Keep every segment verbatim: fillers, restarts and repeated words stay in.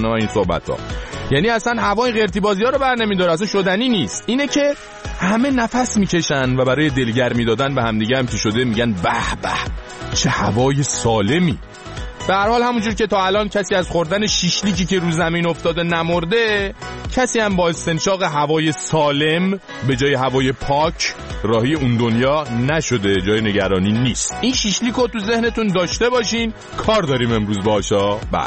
و این صحبت‌ها. یعنی اصلا هوای قرتی بازی‌ها رو برنمی‌داره، اصلا شدنی نیست. اینه که همه نفس میکشن و برای دلگرمی دادن به همدیگه هم که شده میگن به به چه هوای سالمی. به هر حال همونجور که تا الان کسی از خوردن شیشلیکی که رو زمین افتاده نمرده، کسی هم با استنشاق هوای سالم به جای هوای پاک راهی اون دنیا نشده. جای نگرانی نیست. این شیشلیکو تو ذهنتون داشته باشین، کار داریم امروز باشا. بعد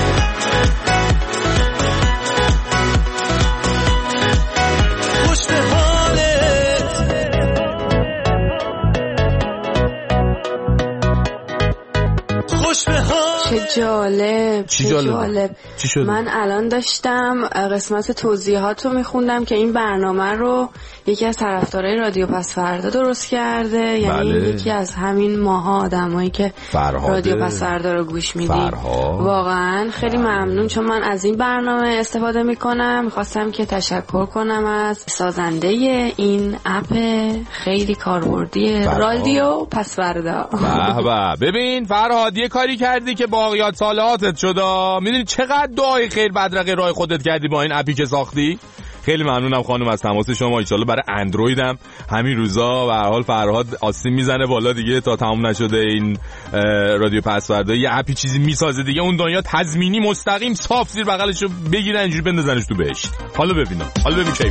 چه جالب چی جالب, جالب. چی شد؟ من الان داشتم قسمت توضیحات رو میخوندم که این برنامه رو یکی از طرفدارای رادیو پس فردا درست کرده. یعنی بله. یکی از همین ماها آدمایی که فرهاده. رادیو پس فردا رو گوش میدیم. واقعا خیلی ممنون، چون من از این برنامه استفاده میکنم. میخواستم که تشکر کنم از سازنده این اپ خیلی کاربردی رادیو پس فردا. به ببین فرهاد یه کاری کردی که باقیات صالحاتت شد. میدونی چقدر دعای خیر بدرقه راه خودت کردی با این اپی که ساختی. خیلی ممنونم خانم از تماس شما. ان شاءالله برای اندروید هم همین روزا به هر حال فرهاد آستین میزنه بالا دیگه تا تموم نشده این رادیو پس فردا یه اپی چیزی میسازه دیگه، اون دنیا تضمینی مستقیم صاف زیر بغلشو بگیرن اینجوری بندازنش تو بهشت. حالا ببینم حالا ببین کیف.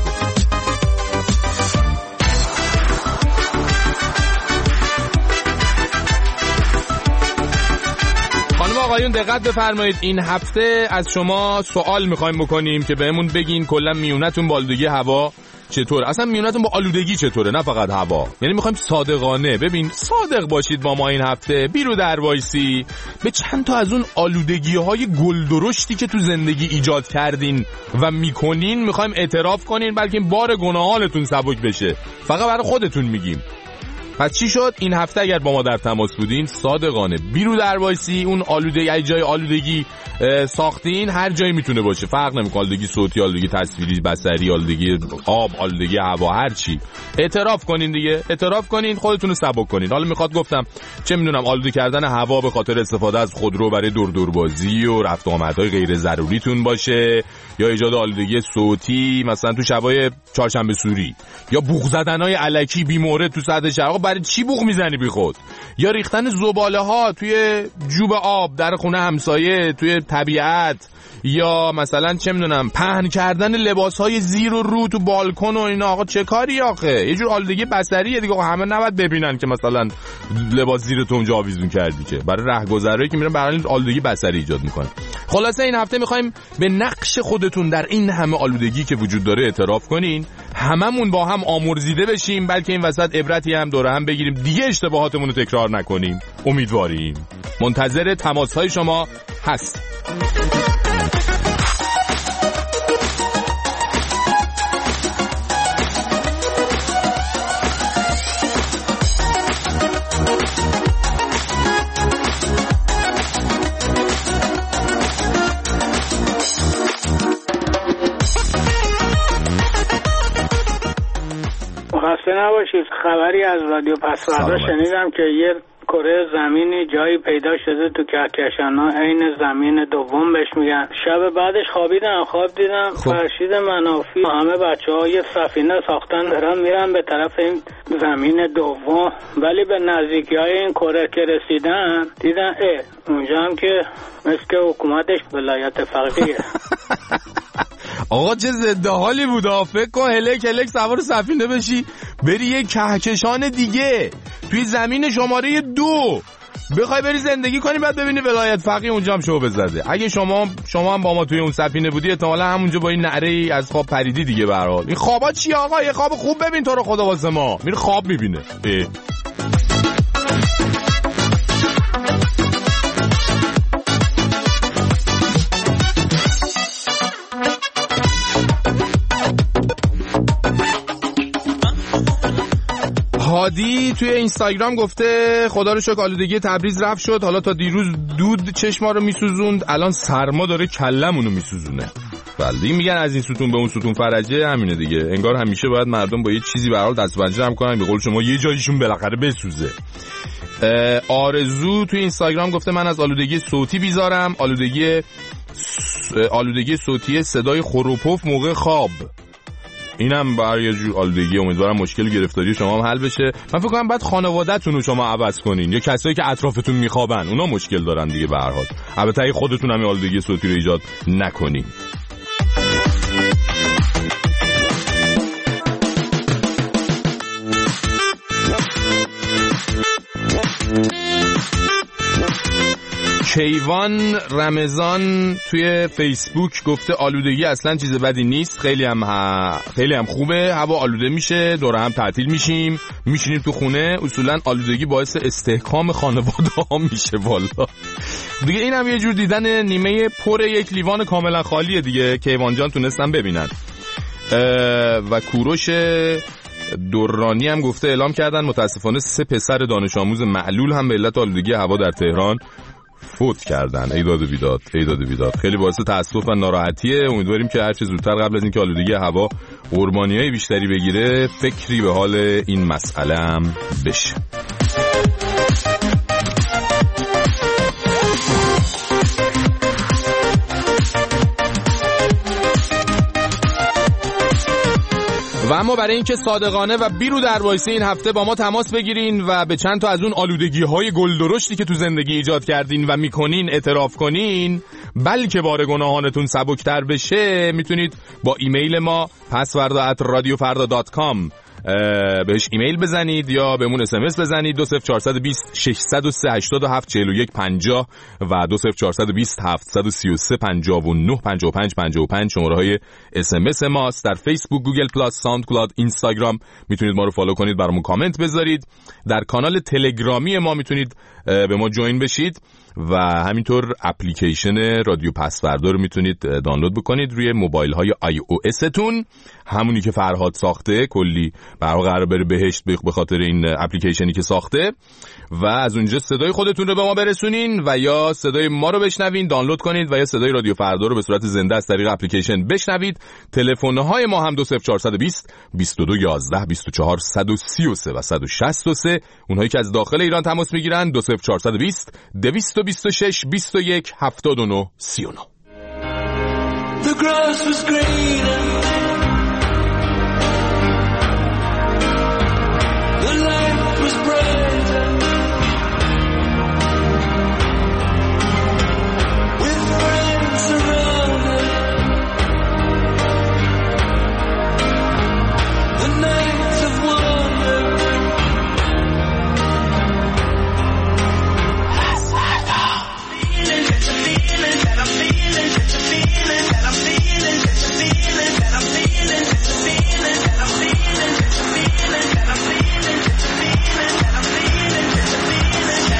آقایون دقت بفرمایید، این هفته از شما سوال میخوایم بکنیم که بهمون بگین کلا میونتون با آلودگی هوا چطور، اصلا میونتون با آلودگی چطوره، نه فقط هوا. یعنی میخوایم صادقانه ببین صادق باشید با ما این هفته. بیرو در وایسی به چند تا از اون آلودگی های گلدرشتی که تو زندگی ایجاد کردین و میکنین میخوایم اعتراف کنین، بلکه بار گناهانتون سبک بشه. فقط برای خودتون میگیم. پس چی شد این هفته؟ اگر با ما در تماس بودین صادقانه بیرو در وایسی اون آلودگی، ای جای آلودگی ساختین، هر جایی میتونه باشه، فرق نمیکنه، آلودگی صوتی، آلودگی تصویری، بصری، آلودگی آب، آلودگی هوا، هر چی. اعتراف کنین دیگه، اعتراف کنین، خودتون رو سبک کنین. حالا میخواد گفتم چه میدونم آلوده کردن هوا به خاطر استفاده از خودرو برای دور دور بازی و رفت آمدهای غیر ضروریتون باشه، یا ایجاد آلودگی صوتی مثلا تو شبای چهارشنبه سوری، یا بوق زدنهای الکی بی مورد تو سطح شهر. برای چی بوق میزنی بی خود؟ یا ریختن زباله ها توی جوب آب در خونه همسایه، توی طبیعت، یا مثلا چه میدونم پهن کردن لباسهای زیر و رو تو بالکن و اینا. آقا چه کاری آخه؟ یه جور آلودگی بصریه دیگه. همه نباید ببینن که مثلا لباس زیر تو اونجا آویزون کردی، که برای رهگذرایی که میرن برای آلودگی بصری ایجاد میکنه. خلاصه این هفته میخوایم به نقش خودتون در این همه آلودگی که وجود داره اعتراف کنین، هممون با هم آمرزیده بشیم، بلکه این وسط عبرتی هم دوره هم بگیریم، دیگه اشتباهاتمون رو تکرار نکنیم. امیدواریم. منتظر تماس‌های شما هست. خسته نباشید. خبری از رادیو پس فردا شنیدم که یه کره زمینی جایی پیدا شده تو کهکشان‌ها، عین زمین دوم بهش میگن. شب بعدش خوابیدم، خواب دیدم فرشید منافی همه بچه‌ها یه سفینه ساختن دارن میرن به طرف این زمین دوم، ولی به نزدیکی‌های این کره که رسیدن دیدن اه اونجا هم که مثل که حکومتش ولایت فقیه. آقا چه ضد حالی بود. فکر کن هلک هلک سوار سفینه بشی بری یه کهکشان دیگه توی زمین شماره دو بخوای بری زندگی کنی، بعد ببینی ولایت فقیه اونجا هم شو بزده. اگه شما شما هم با ما توی اون سفینه بودی احتمالاً همونجا با این نعره از خواب پریدی دیگه. به هر حال این خوابا چی آقا؟ یه خواب خوب ببین تو رو خدا واسه ما. میره خواب میبینه. هادی توی اینستاگرام گفته خدا رو شکر آلودگی تبریز رفت شد، حالا تا دیروز دود چشما رو میسوزوند، الان سرما داره کلمونو میسوزونه. بله میگن از این ستون به اون ستون فرجه، همینه دیگه. انگار همیشه باید مردم با یه چیزی به هر حال دست پنجه هم کنن، به قول شما یه جایشون بالاخره بسوزه. آرزو توی اینستاگرام گفته من از آلودگی صوتی بیزارم، آلودگی آلودگی صوتی صدای خروپف موقع خواب. اینم برای یه جور آلودگی. امیدوارم مشکل گرفتاری شما هم حل بشه. من فکر کنم بعد خانواده‌تون رو شما عوض کنین یا کسایی که اطرافتون میخوابن اونا مشکل دارن دیگه. به هر حال البته خودتون هم آلودگی صوتی رو ایجاد نکنین. کیوان رمضان توی فیسبوک گفته آلودگی اصلا چیز بدی نیست، خیلی هم ها... خیلی هم خوبه. هوا آلوده میشه، دور هم تعطیل میشیم، میشینیم تو خونه. اصولا آلودگی باعث استحکام خانواده ها میشه. والا دیگه این هم یه جور دیدن نیمه پر یک لیوان کاملا خالیه دیگه. کیوان جان تونستم ببینن. و کوروش دورانی هم گفته اعلام کردن متاسفانه سه پسر دانش آموز معلول هم به علت آلودگی هوا در تهران فوت کردن. ای داد و بیداد، ای داد و بیداد. خیلی باعث تأسف و ناراحتیه. امیدواریم که هر چه زودتر قبل از اینکه آلودگی هوا قربانیای بیشتری بگیره فکری به حال این مسئله هم بشه. و اما برای اینکه صادقانه و بیرو در وایسی این هفته با ما تماس بگیرین و به چند تا از اون آلودگی‌های گلدرشتی که تو زندگی ایجاد کردین و میکنین اعتراف کنین، بلکه بار گناهانتون سبکتر بشه، میتونید با ایمیل ما پسوردا ات رادیو فردا دات کام بهش ایمیل بزنید یا بهمون اس ام اس بزنید. دو صفر چهارصد و بیست ششصد و سه هشتاد و هفت چهل و یک پنجاه و دو صفر چهارصد و بیست هفتصد و سی و سه پنجاه و نه پنجاه و پنج پنجاه و پنج شماره های اس ام اس ماست. در فیسبوک، گوگل پلاس، ساوند کلاود، اینستاگرام میتونید ما رو فالو کنید، برامون کامنت بذارید. در کانال تلگرامی ما میتونید به ما جوین بشید و همینطور اپلیکیشن رادیو پسوردا رو میتونید دانلود بکنید روی موبایل های آی او اس تون، همونی که فرهاد ساخته. کلی برای قرار بره بهشت به خاطر این اپلیکیشنی که ساخته و از اونجا صدای خودتون رو به ما برسونین و یا صدای ما رو بشنوین، دانلود کنید و یا صدای رادیو فردا رو به صورت زنده از طریق اپلیکیشن بشنوید. تلفن های ما هم دو صفر چهارصد و بیست بیست و دو یازده بیست و چهار صد و سی و سه و صد و شصت و سه. اونهایی که از داخل ایران تماس میگیرن دو صفر چهارصد و بیست دویست و بیست و شش بیست و یک هفتاد و نه سی و نه. The grass was greener. The light was brighter. With friends around it. The nights of wonder. Feeling, it's a feeling that I'm feeling, it's a feeling that I'm feeling, it's a feeling that I'm feeling, it's a feeling that I'm feeling, it's a feeling that I'm feeling, it's a feeling that I'm feeling, it's a feeling that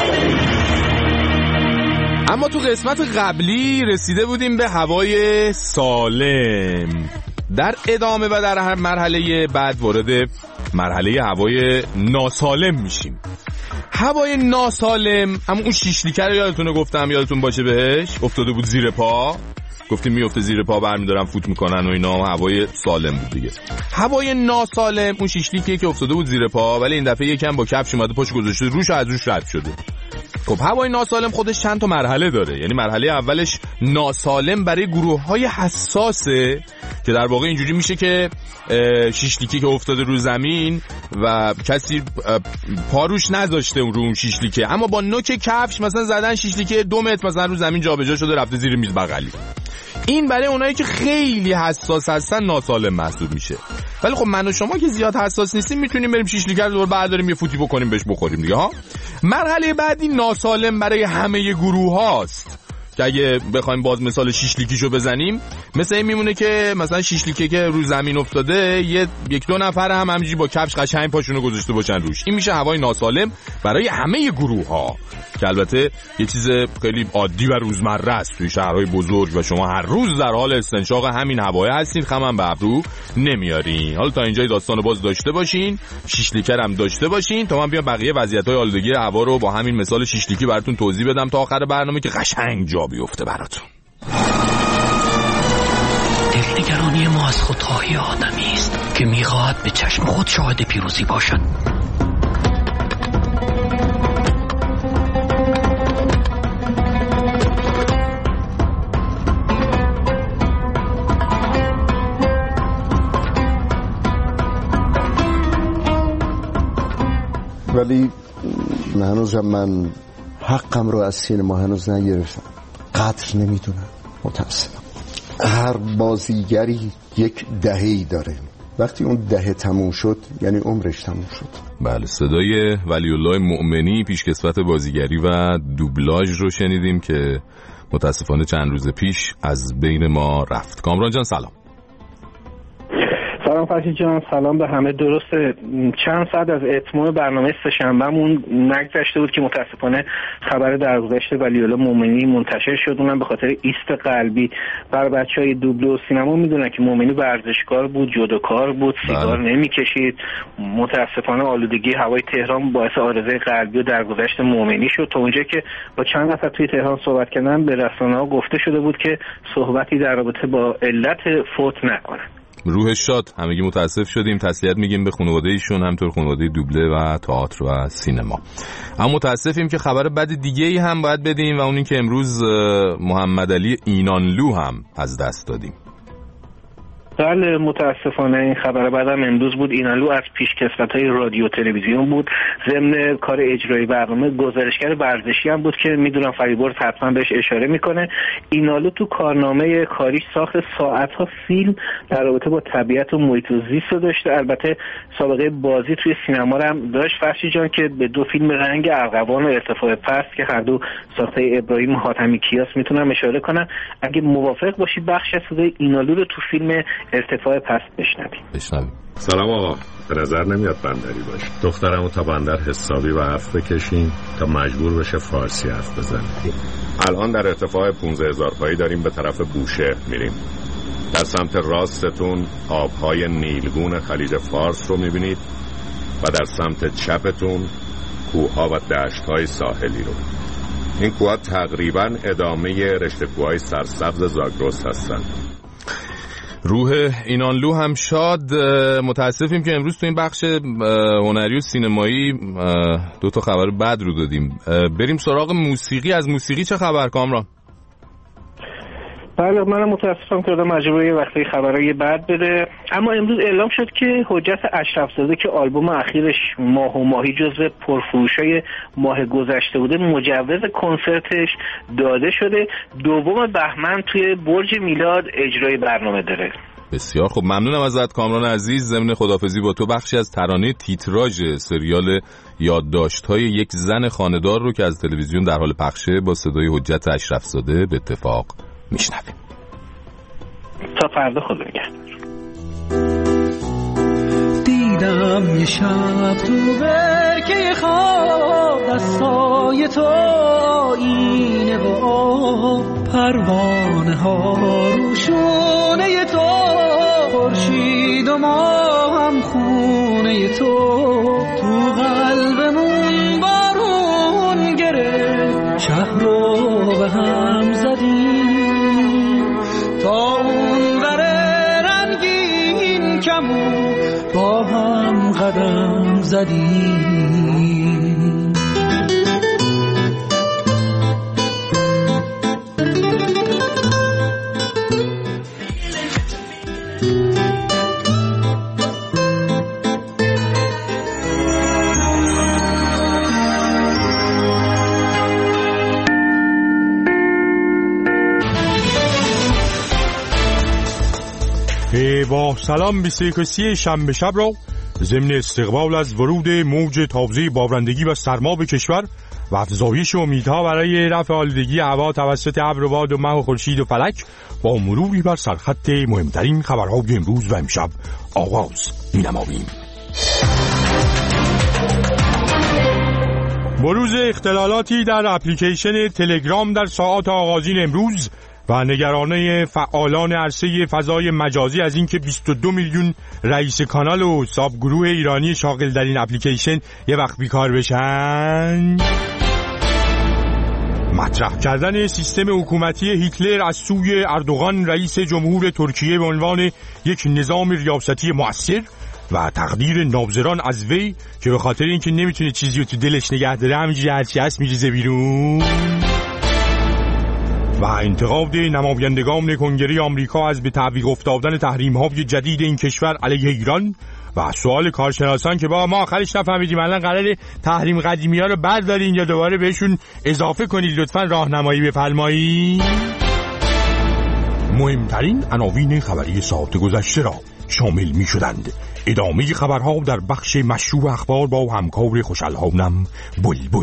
I'm feeling. اما تو قسمت قبلی رسیده بودیم به هوای سالم. در ادامه و در هر مرحله بعد وارد مرحله هوای ناسالم میشیم. هوای ناسالم همون اون شیشلیکه رو یادتونه گفتم، یادتون باشه بهش افتاده بود زیر پا، گفتیم میفته زیر پا برمیدارن فوت میکنن و اینا. هوای سالم بود دیگه. هوای ناسالم اون شیشلیکه که افتاده بود زیر پا ولی این دفعه یکم با کفش اومده پاش گذاشته روش و از روش رد شده. خب هوای ناسالم خودش چند تا مرحله داره. یعنی مرحله اولش ناسالم برای گروه‌های حساسه که در واقع اینجوری میشه که شیشلیکی که افتاده رو زمین و کسی پاروش نذاشته رو اون شیشلیکه، اما با نوک کفش مثلا زدن شیشلیکه دو متر مثلا رو زمین جابجا شده رفته زیر میز بغلی. این برای اونایی که خیلی حساس هستن ناسالم محسوب میشه. ولی خب من و شما که زیاد حساس نیستیم میتونیم بریم شیشلیکه رو دور برداریم یه فوتی بکنیم بهش بخوریم دیگه ها. مرحله بعدی ناسالم برای همه گروه هاست که اگه بخوایم باز مثال شیشلیکیشو بزنیم مثل این میمونه که مثلا شیشلیکه که رو زمین افتاده یه یک دو نفر هم همینجوری با کفش قشنگ پاشونو گذاشته باشن روش. این میشه هوای ناسالم برای همه گروه ها که البته یه چیز خیلی عادی و روزمره است توی شهرهای بزرگ و شما هر روز در حال استنشاق همین هوای هستین، خم هم به ابرو نمیارین. حالا تا اینجای داستانو باز داشته باشین، شیشلیکه هم داشته باشین تا من بیام بقیه وضعیت‌های آلودگی هوا رو با همین مثال شیشلیکی براتون توضیح بدم تا آخر برنامه که قشنگ جا بیفته براتون. دلنگرانی ما از خودخواهی آدمی است که میخواهد به چشم خود شاهد پیروزی باشد. ولی هنوزم من حقم رو از سینما هنوز نگرفتم. قدر نمیدونم، متاسفم. هر بازیگری یک دهه‌ای داره، وقتی اون دهه تموم شد یعنی عمرش تموم شد. بله، صدای ولی الله مؤمنی پیشکسوت بازیگری و دوبلاژ رو شنیدیم که متاسفانه چند روز پیش از بین ما رفت. کامران جان سلام. سلام فرشید جان، سلام به همه. درسته چند ساعت از اتمام برنامه سه‌شنبهمون نگذشته بود که متاسفانه خبر درگذشت ولی‌الله مومنی منتشر شد. اونم به خاطر ایست قلبی. برای بچهای دوبله و سینما میدونن که مومنی ورزشکار بود، جودوکار بود، سیگار نمیکشید. متاسفانه آلودگی هوای تهران باعث عارضه قلبی و درگذشت مومنی شد. تا اونجایی که با چند نفر توی تهران صحبت کردن به رسانه‌ها گفته شده بود که صحبتی در رابطه با علت فوت نکنن. روحش شاد. همگی متاسف شدیم، تسلیت میگیم به خانواده ایشون، همطور خانواده دوبله و تئاتر و سینما. اما متاسفیم که خبر بد دیگه ای هم باید بدیم و اون این که امروز محمدعلی اینانلو هم از دست دادیم. بله متاسفانه این خبر بعدم امروز بود. اینانلو از پیشکسوت‌های رادیو تلویزیون بود، ضمن کار اجرایی برنامه گزارشگر ورزشی هم بود که میدونم فریبرز حتما بهش اشاره میکنه. اینانلو تو کارنامه کاریش ساخت ساعت‌ها فیلم در رابطه با طبیعت و محیط زیست رو داشته. البته سابقه بازی توی سینما هم داشت فرشی جان که به دو فیلم رنگ ارغوان و ارتفاع پست که هر دو ساخته ابراهیم حاتمی کیاس میتونم اشاره کنم. اگه موافق باشی بخش از صدای اینانلو رو تو فیلم ارتفاع پست بشنویم. بشنویم. سلام آقا، به نظر نمیاد بندری باشه. دخترمو تا بندر حسابی و حرف بکشین تا مجبور بشه فارسی حرف بزنه. الان در ارتفاع پانزده هزار پایی داریم به طرف بوشهر میریم. در سمت راستتون آبهای نیلگون خلیج فارس رو میبینید و در سمت چپتون کوهها و دشت‌های ساحلی رو. این کوهها تقریباً ادامه رشته کوههای سرسبز زاگرس هستن. روح اینانلو هم شاد. متاسفیم که امروز تو این بخش هنری و سینمایی دو تا خبر بد رو دادیم. بریم سراغ موسیقی. از موسیقی چه خبر کامران؟ بله منم متاسفم که آدم مجبوره یه وقتی خبرای بد بده. اما امروز اعلام شد که حجت اشرف‌زاده که آلبوم اخیرش ماه و ماهی جزو پرفروشای ماه گذشته بوده مجوز کنسرتش داده شده. دوم بهمن توی برج میلاد اجرای برنامه داره. بسیار خب، ممنونم ازت کامران عزیز. ضمن خداحافظی با تو بخشی از ترانه تیتراژ سریال یادداشت‌های یک زن خانه‌دار رو که از تلویزیون در حال پخشه با صدای حجت اشرف‌زاده به اتفاق میشنویم. تا فردا خدا نگهدار. دیدم یه شب تو برکه خواب دستای تو آینه و آب پروانه ها روشونه تو خورشید و ما هم خونه تو تو قلبمون بارون گرفت شهر رو به هم زدیم تا اون وره رنگین کمون با هم قدم زدیم. با سلام به سیکسی شنبه شب را ضمن استقبال از ورود موج تازه بارندگی و سرما به کشور و افزایش امیدها برای رفع آلودگی هوا توسط ابر و باد و مه و خورشید و فلک با مروری بر سرخط مهمترین خبرهای امروز و امشب آغاز می‌نماییم. بروز اختلالاتی در اپلیکیشن تلگرام در ساعات آغازین امروز و نگرانی فعالان عرصه فضای مجازی از اینکه بیست و دو میلیون رئیس کانال و ساب گروه ایرانی شاغل در این اپلیکیشن یه وقت بیکار بشن. مطرح کردن سیستم حکومتی هیتلر از سوی اردوغان رئیس جمهور ترکیه به عنوان یک نظام ریاستی مؤثر و تقدیر نابزران از وی که به خاطر اینکه نمیتونه چیزی رو تو دلش نگه داره همینجوری هرچی هست میریزه بیرون. و انتقاد نمایندگان کنگره آمریکا از به تعویق افتادن تحریم‌های جدید این کشور علیه ایران و و سوال کارشناسان که با ما آخرش نفهمیدیم الان قراره تحریم قدیمی ها رو بردارین یا دوباره بهشون اضافه کنید، لطفاً راهنمایی بفرمایید. مهمترین عناوین خبری ساعت گذشته را شامل می شدند. ادامه خبرها در بخش مشروع اخبار با همکار خوش‌الحالم بلبل.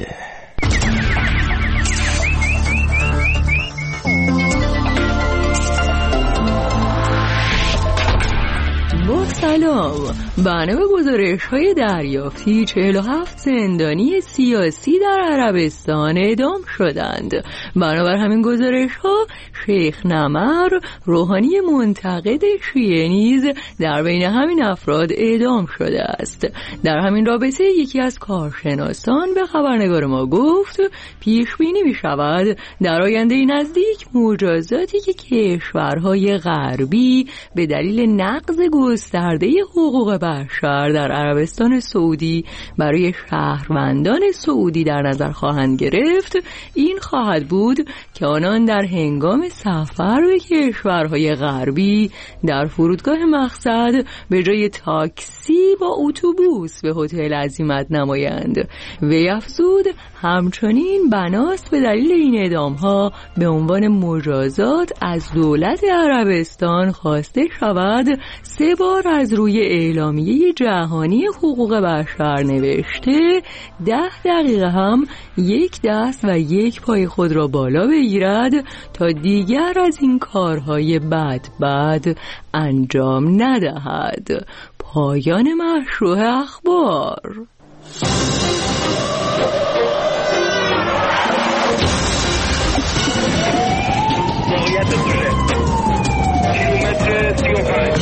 سلام. بنا به گزارش‌های دریافتی چهل و هفت زندانی سیاسی در عربستان اعدام شدند. بنابر همین گزارش‌ها شیخ نمر، روحانی منتقد شیعه نیز در بین همین افراد اعدام شده است. در همین رابطه یکی از کارشناسان به خبرنگار ما گفت پیش بینی می‌شود در آینده نزدیک مجازاتی که کشورهای غربی به دلیل نقض گسترده حقوق بشر در عربستان سعودی برای شهروندان سعودی در نظر خواهند گرفت، این خواهد بود که آنان در هنگام سفر به کشورهای غربی در فرودگاه مقصد به جای تاکسی با اتوبوس به هتل عزیمت نمایند. وی افزود همچنین بناست به دلیل این اعدام‌ها به عنوان مجازات از دولت عربستان خواسته شود سه بار از روی اعلامیه جهانی حقوق بشر نوشته ده دقیقه هم یک دست و یک پای خود را بالا بگیرد تا دیگر از این کارهای بد بد انجام ندهد. پایان مشروع اخبار. موقعیت بوشه کیلومتر سی و پنج.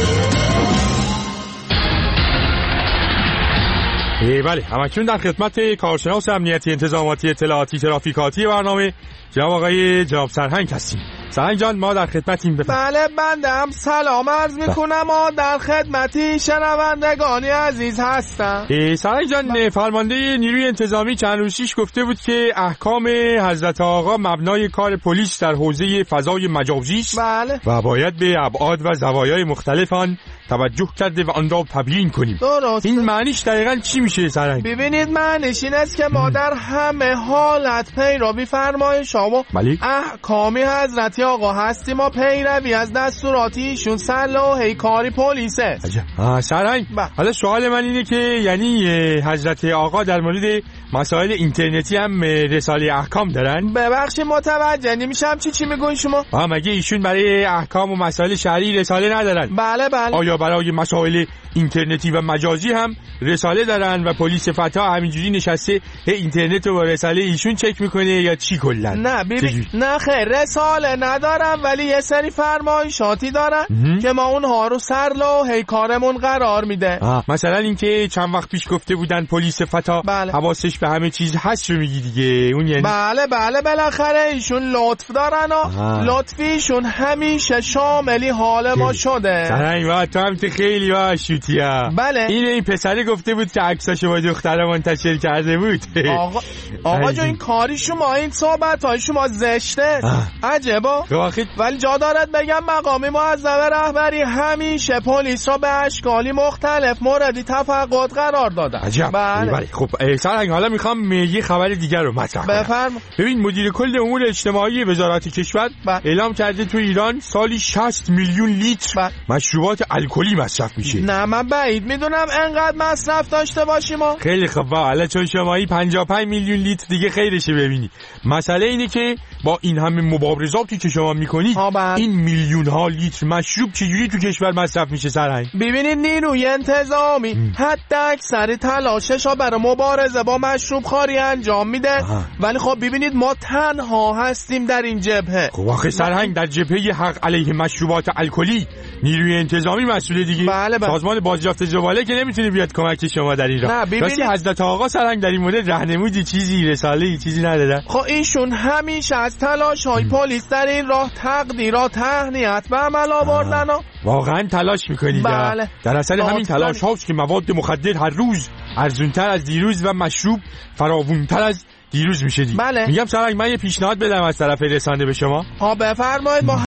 بله، همکنون در خدمت کارشناس امنیتی انتظاماتی اطلاعاتی ترافیکاتی برنامه جناب آقای جناب سرهنگ هستیم. سرهنگ جان ما در خدمتیم. بله بنده هم سلام عرض میکنم و در خدمتی شنوندگانی عزیز هستم. سرهنگ جان فرمانده نیروی انتظامی چند روز پیش گفته بود که احکام حضرت آقا مبنای کار پلیس در حوزه فضای مجازی است. بله. و باید به ابعاد و زوایای مختلف آن توجه کرده و آن را تبیین کنیم. درست. این معنیش دقیقاً چی میشه سرهنگ؟ ببینید معنیش این است که ما در همه حالت پیروی فرمایش ها و احکامی حضرت آقا هستیم و پیروی از دستوراتی ایشون صلاح کاری پلیسه. آه سرهنگ حالا سوال من اینه که یعنی حضرت آقا در مورد مسائل اینترنتی هم رساله احکام دارن؟ ببخشید متوجه نمیشم چی چی میگوین شما؟ آه مگه ایشون برای احکام و مسائل شرعی رساله ندارن؟ بله بله. آیا برای مسائل اینترنتی و مجازی هم رساله دارن و پلیس فتا همینجوری نشسته اینترنت رو با رساله ایشون چک میکنه یا چی کلا؟ نه ببین نه خیر رساله ندارم ولی یه سری فرمایشاتی دارن که ما اونها رو سر لوحه کارمون قرار میده. مثلا اینکه چند وقت پیش گفته بودن پلیس فتا بله. حواسش به همه چیز هست رو میگی دیگه اون یعنی بله بله بالاخره ایشون لطف دارن و لطفیشون همیشه شاملی حال ما شده. سرنگ و تو هم خیلی واشوتیه. بله این این پسره گفته بود که عکساشو با دختره منتشر کرده بود. آقا آقا جو این کاری شما این صحبت های شما زشته عجبا. ولی جا دارد بگم مقام معظم رهبری همیشه پلیس را به اشکالی مختلف موردی تفقد قرار داده. عجب. بله. بله خب سرنگ حالا میخوام یه خبر دیگر رو مطرح کنم. بفرم. ببین مدیر کل امور اجتماعی وزارت کشور بله. اعلام کرده تو ایران سالی شصت میلیون لیتر بله. مشروبات الکلی مصرف میشه. نه من بعید میدونم انقدر مصرف داشته باشیم. خیلی خب حالا چون شمایی پنجاه و پنج میلیون لیتر دیگه خیرشه. ببینی مسئله اینه که با این همه مبارزاتی که شما میکنید این میلیون ها لیتر مشروب چجوری تو کشور مصرف میشه سرهنگ؟ ببینید نیروی انتظامی حتی اکثر تلاشش ها برای مبارزه با مشروب خواری انجام میده. ولی خب ببینید ما تنها هستیم در این جبهه. خب آخه سرهنگ در جبهه حق علیه مشروبات الکلی نیروی انتظامی مسئول دیگه. بله بله. سازمان بازیافت زباله که نمیتونه بیاد کمک شما در این راه. راستی حضرت آقا سرهنگ در این مورد راهنمودی چیزی رساله‌ای چیزی ندادن؟ خب ایشون همیشه از تلاش های پلیس در این راه تقدیرات تهنیت به عمل آوردن. واقعا تلاش میکنید. بله. در اثر همین تلاش هاست که مواد مخدر هر روز ارزونتر از دیروز و مشروب فراوونتر از دیروز میشه. بله. میگم سرهنگ من یه پیشنهاد بدم از طرف رسانه به شما. ها بفرمایید.